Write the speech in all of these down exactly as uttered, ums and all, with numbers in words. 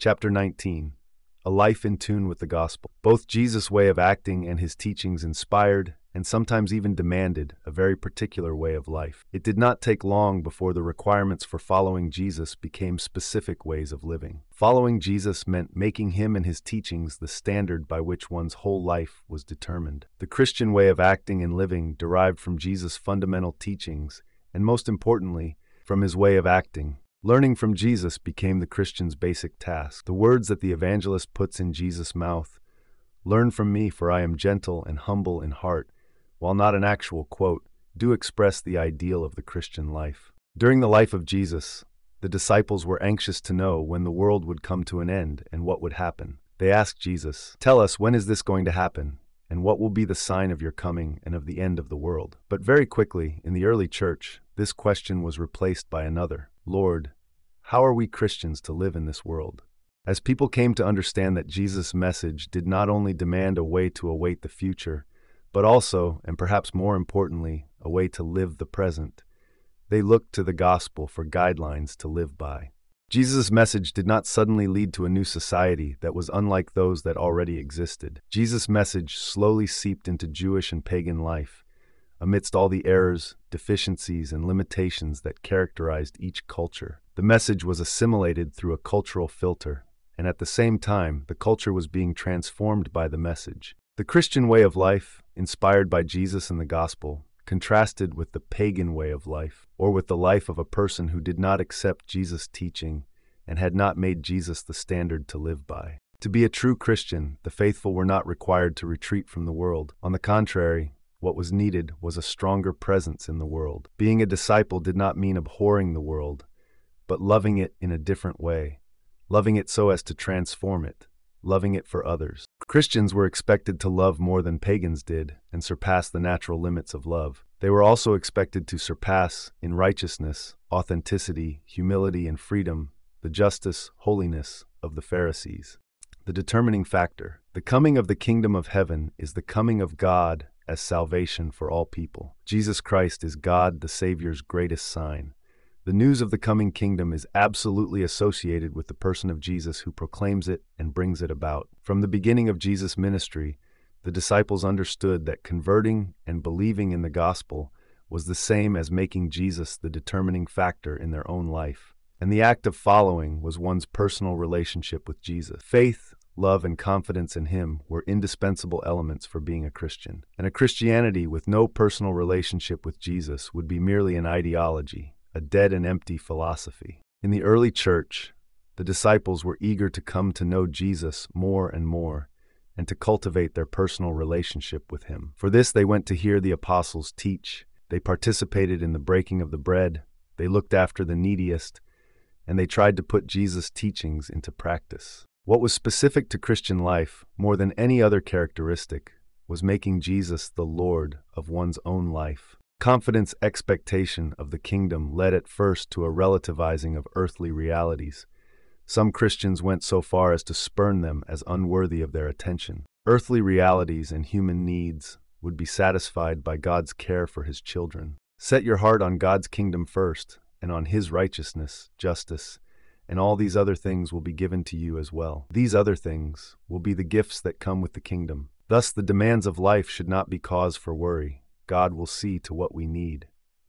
Chapter nineteen. A Life in Tune with the Gospel. Both Jesus' way of acting and his teachings inspired, and sometimes even demanded, a very particular way of life. It did not take long before the requirements for following Jesus became specific ways of living. Following Jesus meant making him and his teachings the standard by which one's whole life was determined. The Christian way of acting and living derived from Jesus' fundamental teachings, and most importantly, from his way of acting. Learning from Jesus became the Christian's basic task. The words that the evangelist puts in Jesus' mouth, "Learn from me, for I am gentle and humble in heart," while not an actual quote, do express the ideal of the Christian life. During the life of Jesus, the disciples were anxious to know when the world would come to an end and what would happen. They asked Jesus, "Tell us, when is this going to happen? And what will be the sign of your coming and of the end of the world?" But very quickly, in the early church, this question was replaced by another. "Lord, how are we Christians to live in this world?" As people came to understand that Jesus' message did not only demand a way to await the future, but also, and perhaps more importantly, a way to live the present, they looked to the gospel for guidelines to live by. Jesus' message did not suddenly lead to a new society that was unlike those that already existed. Jesus' message slowly seeped into Jewish and pagan life, amidst all the errors, deficiencies, and limitations that characterized each culture. The message was assimilated through a cultural filter, and at the same time, the culture was being transformed by the message. The Christian way of life, inspired by Jesus and the gospel, contrasted with the pagan way of life, or with the life of a person who did not accept Jesus' teaching and had not made Jesus the standard to live by. To be a true Christian, the faithful were not required to retreat from the world. On the contrary, what was needed was a stronger presence in the world. Being a disciple did not mean abhorring the world, but loving it in a different way, loving it so as to transform it, loving it for others. Christians were expected to love more than pagans did and surpass the natural limits of love. They were also expected to surpass, in righteousness, authenticity, humility, and freedom, the justice, holiness of the Pharisees. The determining factor. The coming of the kingdom of heaven is the coming of God as salvation for all people. Jesus Christ is God the Savior's greatest sign. The news of the coming kingdom is absolutely associated with the person of Jesus who proclaims it and brings it about. From the beginning of Jesus' ministry, the disciples understood that converting and believing in the gospel was the same as making Jesus the determining factor in their own life. And the act of following was one's personal relationship with Jesus. Faith, love, and confidence in him were indispensable elements for being a Christian. And a Christianity with no personal relationship with Jesus would be merely an ideology, a dead and empty philosophy. In the early church, the disciples were eager to come to know Jesus more and more, and to cultivate their personal relationship with him. For this, they went to hear the apostles teach, they participated in the breaking of the bread, they looked after the neediest, and they tried to put Jesus' teachings into practice. What was specific to Christian life, more than any other characteristic, was making Jesus the Lord of one's own life. Confidence expectation of the kingdom led at first to a relativizing of earthly realities. Some Christians went so far as to spurn them as unworthy of their attention. Earthly realities and human needs would be satisfied by God's care for his children. Set your heart on God's kingdom first, and on his righteousness, justice, and all these other things will be given to you as well. These other things will be the gifts that come with the kingdom. Thus, the demands of life should not be cause for worry. God will see to what we need.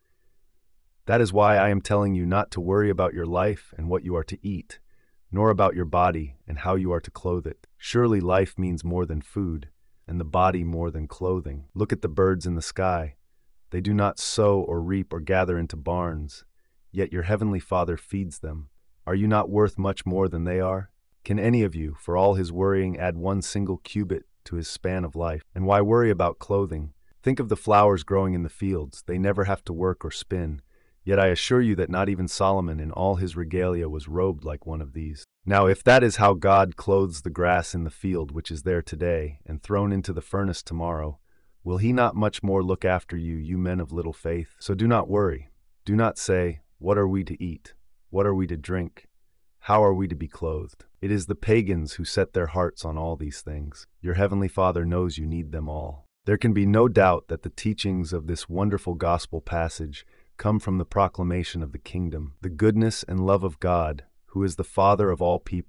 That is why I am telling you not to worry about your life and what you are to eat, nor about your body and how you are to clothe it. Surely life means more than food, and the body more than clothing. Look at the birds in the sky. They do not sow or reap or gather into barns, yet your heavenly Father feeds them. Are you not worth much more than they are? Can any of you, for all his worrying, add one single cubit to his span of life? And why worry about clothing? Think of the flowers growing in the fields. They never have to work or spin. Yet I assure you that not even Solomon in all his regalia was robed like one of these. Now, if that is how God clothes the grass in the field which is there today and thrown into the furnace tomorrow, will he not much more look after you, you men of little faith? So do not worry. Do not say, "What are we to eat? What are we to drink? How are we to be clothed?" It is the pagans who set their hearts on all these things. Your heavenly Father knows you need them all. There can be no doubt that the teachings of this wonderful gospel passage come from the proclamation of the kingdom, the goodness and love of God, who is the Father of all people,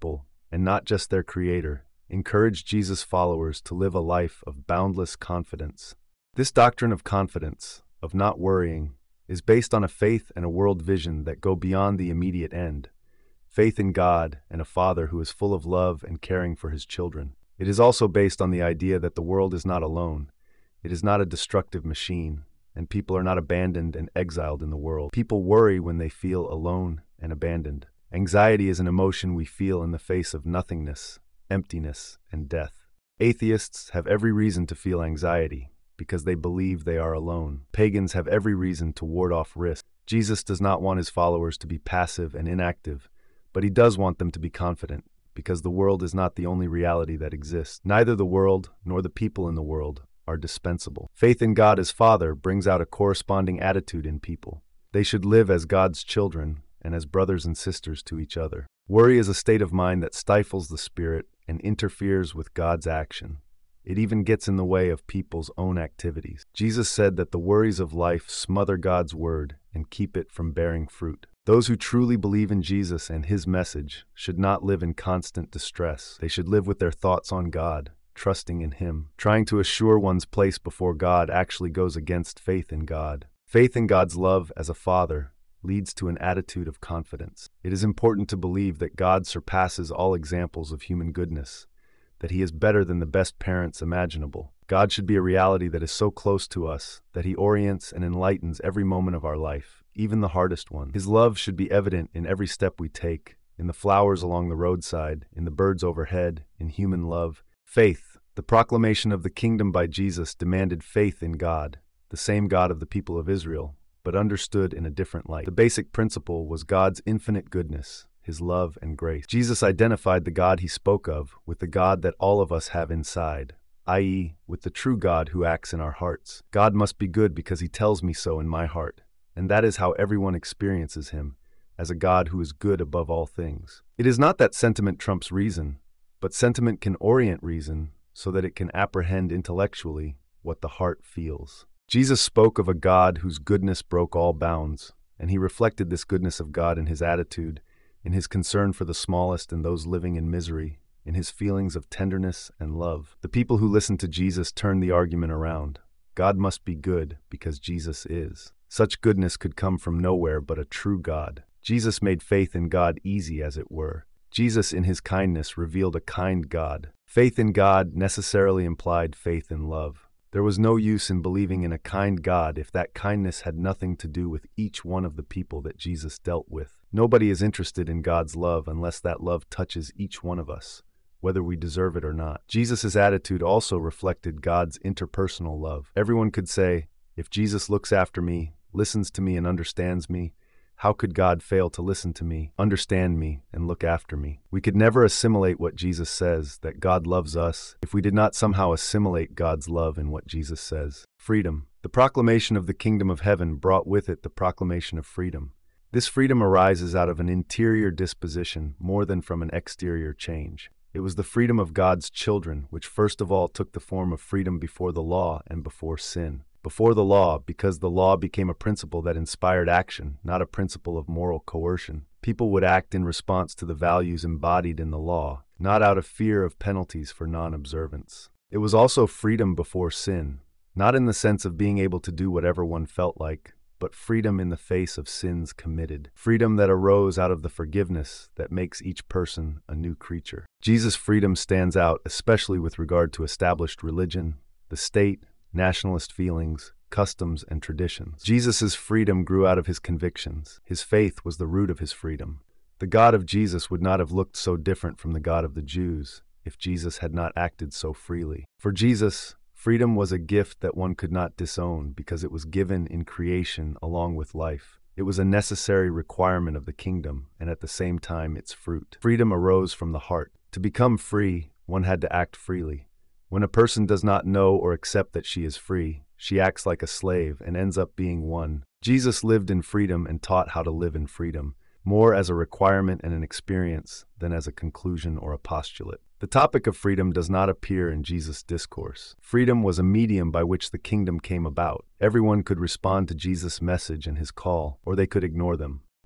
and not just their creator, encouraged Jesus' followers to live a life of boundless confidence. This doctrine of confidence, of not worrying, is based on a faith and a world vision that go beyond the immediate end, faith in God and a Father who is full of love and caring for his children. It is also based on the idea that the world is not alone. It is not a destructive machine, and people are not abandoned and exiled in the world. People worry when they feel alone and abandoned. Anxiety is an emotion we feel in the face of nothingness, emptiness, and death. Atheists have every reason to feel anxiety because they believe they are alone. Pagans have every reason to ward off risk. Jesus does not want his followers to be passive and inactive, but he does want them to be confident, because the world is not the only reality that exists. Neither the world nor the people in the world are dispensable. Faith in God as Father brings out a corresponding attitude in people. They should live as God's children and as brothers and sisters to each other. Worry is a state of mind that stifles the spirit and interferes with God's action. It even gets in the way of people's own activities. Jesus said that the worries of life smother God's word and keep it from bearing fruit. Those who truly believe in Jesus and his message should not live in constant distress. They should live with their thoughts on God, trusting in him. Trying to assure one's place before God actually goes against faith in God. Faith in God's love as a father leads to an attitude of confidence. It is important to believe that God surpasses all examples of human goodness, that he is better than the best parents imaginable. God should be a reality that is so close to us that he orients and enlightens every moment of our life, even the hardest one. His love should be evident in every step we take, in the flowers along the roadside, in the birds overhead, in human love. Faith. The proclamation of the kingdom by Jesus demanded faith in God, the same God of the people of Israel, but understood in a different light. The basic principle was God's infinite goodness, his love and grace. Jesus identified the God he spoke of with the God that all of us have inside, that is, with the true God who acts in our hearts. God must be good because he tells me so in my heart, and that is how everyone experiences him, as a God who is good above all things. It is not that sentiment trumps reason, but sentiment can orient reason so that it can apprehend intellectually what the heart feels. Jesus spoke of a God whose goodness broke all bounds, and he reflected this goodness of God in his attitude, in his concern for the smallest and those living in misery, in his feelings of tenderness and love. The people who listened to Jesus turned the argument around. God must be good because Jesus is. Such goodness could come from nowhere but a true God. Jesus made faith in God easy, as it were. Jesus, in his kindness, revealed a kind God. Faith in God necessarily implied faith in love. There was no use in believing in a kind God if that kindness had nothing to do with each one of the people that Jesus dealt with. Nobody is interested in God's love unless that love touches each one of us, whether we deserve it or not. Jesus' attitude also reflected God's interpersonal love. Everyone could say, if Jesus looks after me, listens to me, and understands me, how could God fail to listen to me, understand me, and look after me? We could never assimilate what Jesus says, that God loves us, if we did not somehow assimilate God's love in what Jesus says. Freedom. The proclamation of the kingdom of heaven brought with it the proclamation of freedom. This freedom arises out of an interior disposition more than from an exterior change. It was the freedom of God's children which first of all took the form of freedom before the law and before sin. Before the law, because the law became a principle that inspired action, not a principle of moral coercion. People would act in response to the values embodied in the law, not out of fear of penalties for non-observance. It was also freedom before sin, not in the sense of being able to do whatever one felt like, but freedom in the face of sins committed. Freedom that arose out of the forgiveness that makes each person a new creature. Jesus' freedom stands out especially with regard to established religion, the state, nationalist feelings, customs, and traditions. Jesus' freedom grew out of his convictions. His faith was the root of his freedom. The God of Jesus would not have looked so different from the God of the Jews if Jesus had not acted so freely. For Jesus, freedom was a gift that one could not disown because it was given in creation along with life. It was a necessary requirement of the kingdom and at the same time its fruit. Freedom arose from the heart. To become free, one had to act freely. When a person does not know or accept that she is free, she acts like a slave and ends up being one. Jesus lived in freedom and taught how to live in freedom, more as a requirement and an experience than as a conclusion or a postulate. The topic of freedom does not appear in Jesus' discourse. Freedom was a medium by which the kingdom came about. Everyone could respond to Jesus' message and his call, or they could ignore them.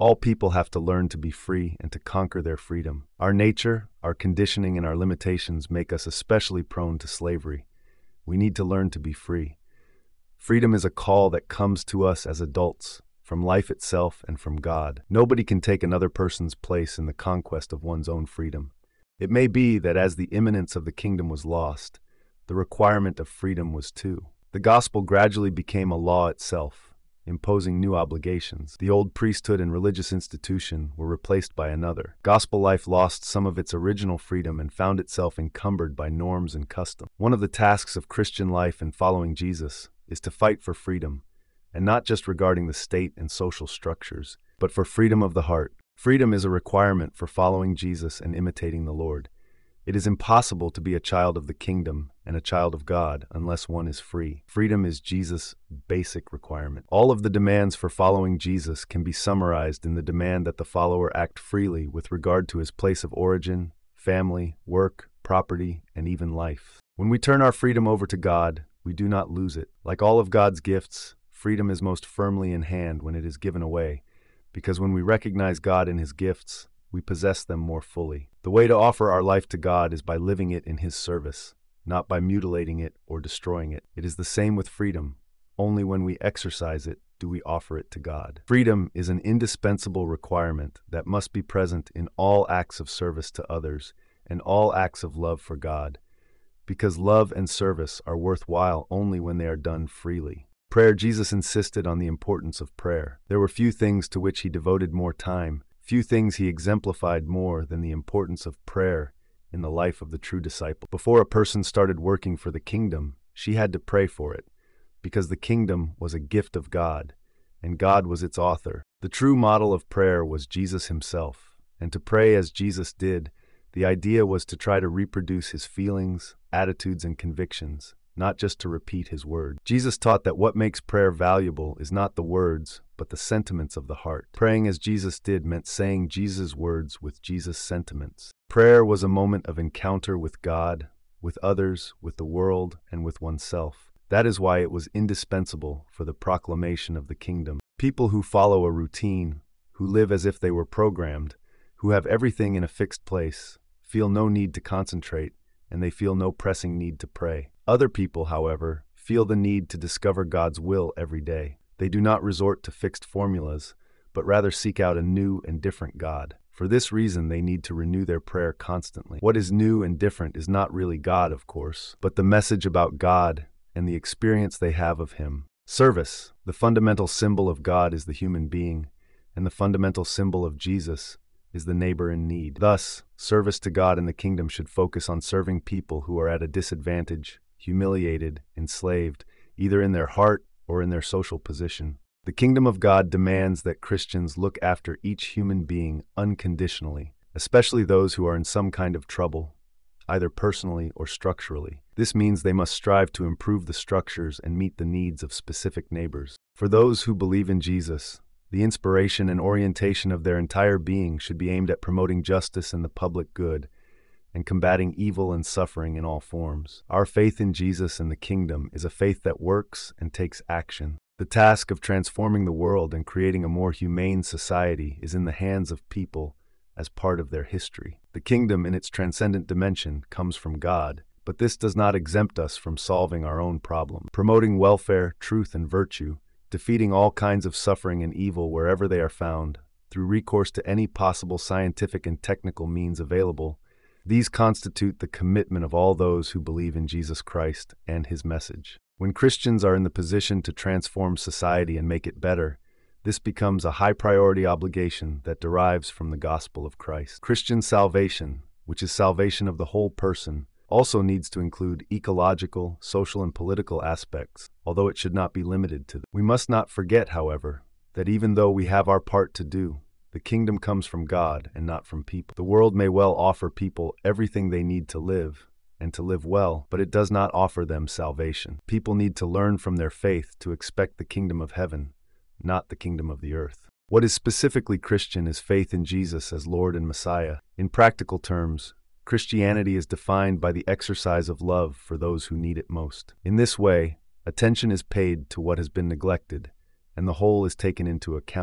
All people have to learn to be free and to conquer their freedom. Our nature, our conditioning, and our limitations make us especially prone to slavery. We need to learn to be free. Freedom is a call that comes to us as adults, from life itself and from God. Nobody can take another person's place in the conquest of one's own freedom. It may be that as the imminence of the kingdom was lost, the requirement of freedom was too. The gospel gradually became a law itself, imposing new obligations. The old priesthood and religious institution were replaced by another. Gospel life lost some of its original freedom and found itself encumbered by norms and custom. One of the tasks of Christian life in following Jesus is to fight for freedom, and not just regarding the state and social structures, but for freedom of the heart. Freedom is a requirement for following Jesus and imitating the Lord. It is impossible to be a child of the kingdom and a child of God unless one is free. Freedom is Jesus' basic requirement. All of the demands for following Jesus can be summarized in the demand that the follower act freely with regard to his place of origin, family, work, property, and even life. When we turn our freedom over to God, we do not lose it. Like all of God's gifts, freedom is most firmly in hand when it is given away, because when we recognize God in His gifts, we possess them more fully. The way to offer our life to God is by living it in His service, not by mutilating it or destroying it. It is the same with freedom. Only when we exercise it do we offer it to God. Freedom is an indispensable requirement that must be present in all acts of service to others and all acts of love for God, because love and service are worthwhile only when they are done freely. Prayer. Jesus insisted on the importance of prayer. There were few things to which He devoted more time, few things He exemplified more than the importance of prayer in the life of the true disciple. Before a person started working for the kingdom, she had to pray for it, because the kingdom was a gift of God, and God was its author. The true model of prayer was Jesus Himself, and to pray as Jesus did, the idea was to try to reproduce His feelings, attitudes, and convictions, not just to repeat His word. Jesus taught that what makes prayer valuable is not the words, but the sentiments of the heart. Praying as Jesus did meant saying Jesus' words with Jesus' sentiments. Prayer was a moment of encounter with God, with others, with the world, and with oneself. That is why it was indispensable for the proclamation of the kingdom. People who follow a routine, who live as if they were programmed, who have everything in a fixed place, feel no need to concentrate, and they feel no pressing need to pray. Other people, however, feel the need to discover God's will every day. They do not resort to fixed formulas, but rather seek out a new and different God. For this reason, they need to renew their prayer constantly. What is new and different is not really God, of course, but the message about God and the experience they have of Him. Service. The fundamental symbol of God is the human being, and the fundamental symbol of Jesus is the neighbor in need. Thus, service to God in the kingdom should focus on serving people who are at a disadvantage, humiliated, enslaved, either in their heart or in their social position. The kingdom of God demands that Christians look after each human being unconditionally, especially those who are in some kind of trouble, either personally or structurally. This means they must strive to improve the structures and meet the needs of specific neighbors. For those who believe in Jesus, the inspiration and orientation of their entire being should be aimed at promoting justice and the public good, and combating evil and suffering in all forms. Our faith in Jesus and the kingdom is a faith that works and takes action. The task of transforming the world and creating a more humane society is in the hands of people as part of their history. The kingdom in its transcendent dimension comes from God, but this does not exempt us from solving our own problems. Promoting welfare, truth, and virtue, defeating all kinds of suffering and evil wherever they are found, through recourse to any possible scientific and technical means available, these constitute the commitment of all those who believe in Jesus Christ and His message. When Christians are in the position to transform society and make it better, this becomes a high-priority obligation that derives from the gospel of Christ. Christian salvation, which is salvation of the whole person, also needs to include ecological, social, and political aspects, although it should not be limited to them. We must not forget, however, that even though we have our part to do, the kingdom comes from God and not from people. The world may well offer people everything they need to live, and to live well, but it does not offer them salvation. People need to learn from their faith to expect the kingdom of heaven, not the kingdom of the earth. What is specifically Christian is faith in Jesus as Lord and Messiah. In practical terms, Christianity is defined by the exercise of love for those who need it most. In this way, attention is paid to what has been neglected, and the whole is taken into account,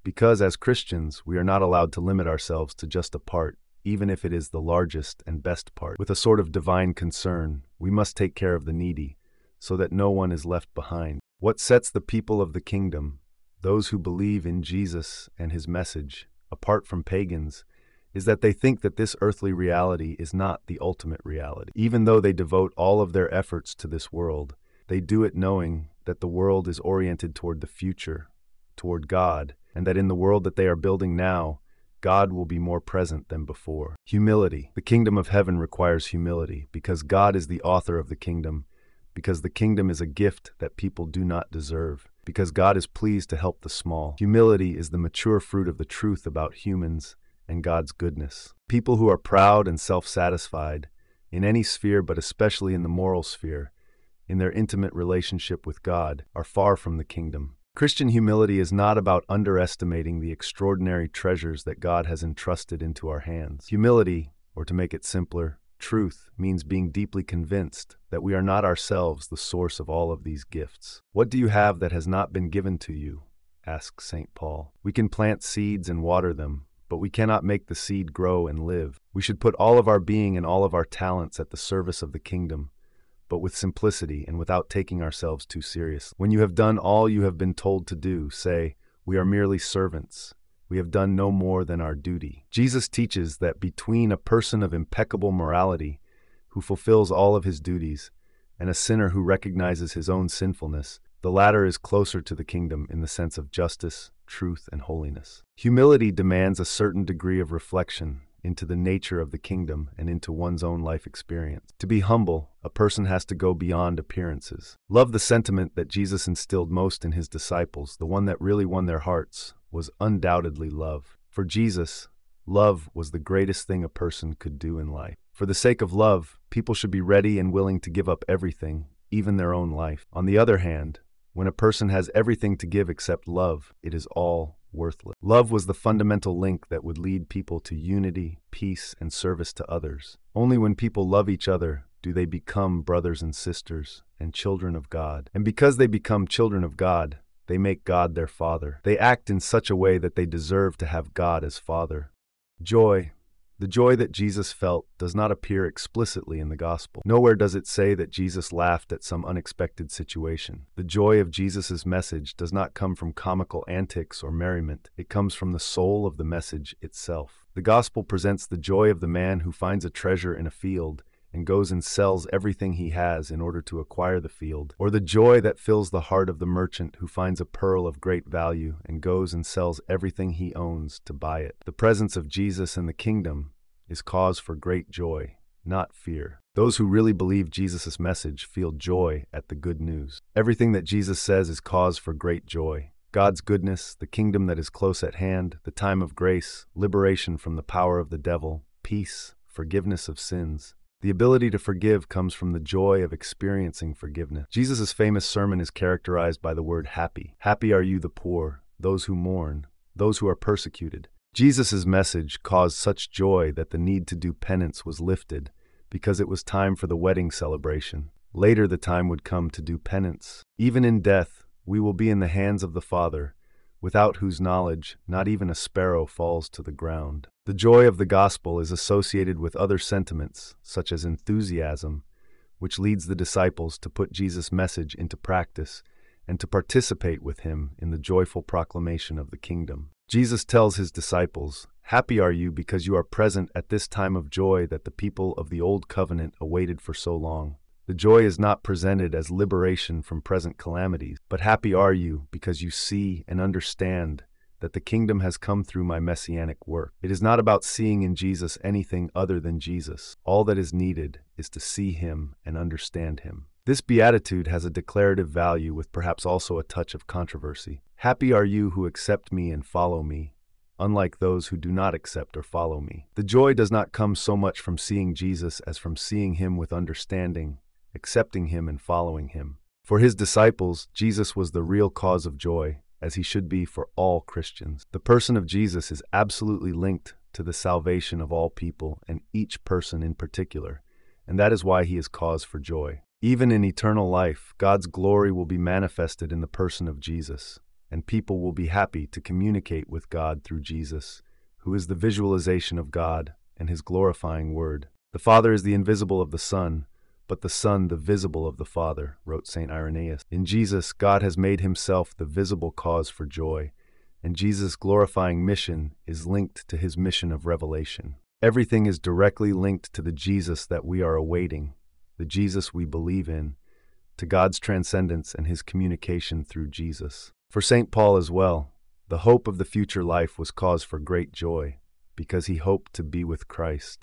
because as Christians, we are not allowed to limit ourselves to just a part, even if it is the largest and best part. With a sort of divine concern, we must take care of the needy, so that no one is left behind. What sets the people of the kingdom, those who believe in Jesus and his message, apart from pagans, is that they think that this earthly reality is not the ultimate reality. Even though they devote all of their efforts to this world, they do it knowing that the world is oriented toward the future, toward God, and that in the world that they are building now, God will be more present than before. Humility. The kingdom of heaven requires humility, because God is the author of the kingdom, because the kingdom is a gift that people do not deserve, because God is pleased to help the small. Humility is the mature fruit of the truth about humans and God's goodness. People who are proud and self-satisfied, in any sphere but especially in the moral sphere, in their intimate relationship with God, are far from the kingdom. Christian humility is not about underestimating the extraordinary treasures that God has entrusted into our hands. Humility, or to make it simpler, truth, means being deeply convinced that we are not ourselves the source of all of these gifts. What do you have that has not been given to you? Asks Saint Paul. We can plant seeds and water them, but we cannot make the seed grow and live. We should put all of our being and all of our talents at the service of the kingdom, but with simplicity and without taking ourselves too seriously. When you have done all you have been told to do, say, "We are merely servants. We have done no more than our duty." Jesus teaches that between a person of impeccable morality, who fulfills all of his duties, and a sinner who recognizes his own sinfulness, the latter is closer to the kingdom in the sense of justice, truth, and holiness. Humility demands a certain degree of reflection into the nature of the kingdom and into one's own life experience. To be humble, a person has to go beyond appearances. Love, the sentiment that Jesus instilled most in his disciples, the one that really won their hearts, was undoubtedly love. For Jesus, love was the greatest thing a person could do in life. For the sake of love, people should be ready and willing to give up everything, even their own life. On the other hand, when a person has everything to give except love, it is all worthless. Love was the fundamental link that would lead people to unity, peace, and service to others. Only when people love each other do they become brothers and sisters and children of God. And because they become children of God, they make God their Father. They act in such a way that they deserve to have God as Father. Joy. The joy that Jesus felt does not appear explicitly in the gospel. Nowhere does it say that Jesus laughed at some unexpected situation. The joy of Jesus' message does not come from comical antics or merriment. It comes from the soul of the message itself. The gospel presents the joy of the man who finds a treasure in a field and goes and sells everything he has in order to acquire the field, or the joy that fills the heart of the merchant who finds a pearl of great value and goes and sells everything he owns to buy it. The presence of Jesus in the kingdom is cause for great joy, not fear. Those who really believe Jesus' message feel joy at the good news. Everything that Jesus says is cause for great joy. God's goodness, the kingdom that is close at hand, the time of grace, liberation from the power of the devil, peace, forgiveness of sins. The ability to forgive comes from the joy of experiencing forgiveness. Jesus' famous sermon is characterized by the word happy. Happy are you the poor, those who mourn, those who are persecuted. Jesus' message caused such joy that the need to do penance was lifted because it was time for the wedding celebration. Later the time would come to do penance. Even in death, we will be in the hands of the Father, without whose knowledge not even a sparrow falls to the ground. The joy of the gospel is associated with other sentiments, such as enthusiasm, which leads the disciples to put Jesus' message into practice and to participate with him in the joyful proclamation of the kingdom. Jesus tells his disciples, "Happy are you because you are present at this time of joy that the people of the old covenant awaited for so long." The joy is not presented as liberation from present calamities, but happy are you because you see and understand that the kingdom has come through my messianic work. It is not about seeing in Jesus anything other than Jesus. All that is needed is to see him and understand him. This beatitude has a declarative value with perhaps also a touch of controversy. Happy are you who accept me and follow me, unlike those who do not accept or follow me. The joy does not come so much from seeing Jesus as from seeing him with understanding, accepting him and following him. For his disciples, Jesus was the real cause of joy, as he should be for all Christians. The person of Jesus is absolutely linked to the salvation of all people and each person in particular, and that is why he is cause for joy. Even in eternal life, God's glory will be manifested in the person of Jesus. and people will be happy to communicate with God through Jesus, who is the visualization of God and his glorifying word. The Father is the invisible of the Son, but the Son the visible of the Father, wrote Saint Irenaeus. In Jesus, God has made himself the visible cause for joy, and Jesus' glorifying mission is linked to his mission of revelation. Everything is directly linked to the Jesus that we are awaiting, the Jesus we believe in, to God's transcendence and his communication through Jesus. For Saint Paul as well, the hope of the future life was cause for great joy, because he hoped to be with Christ.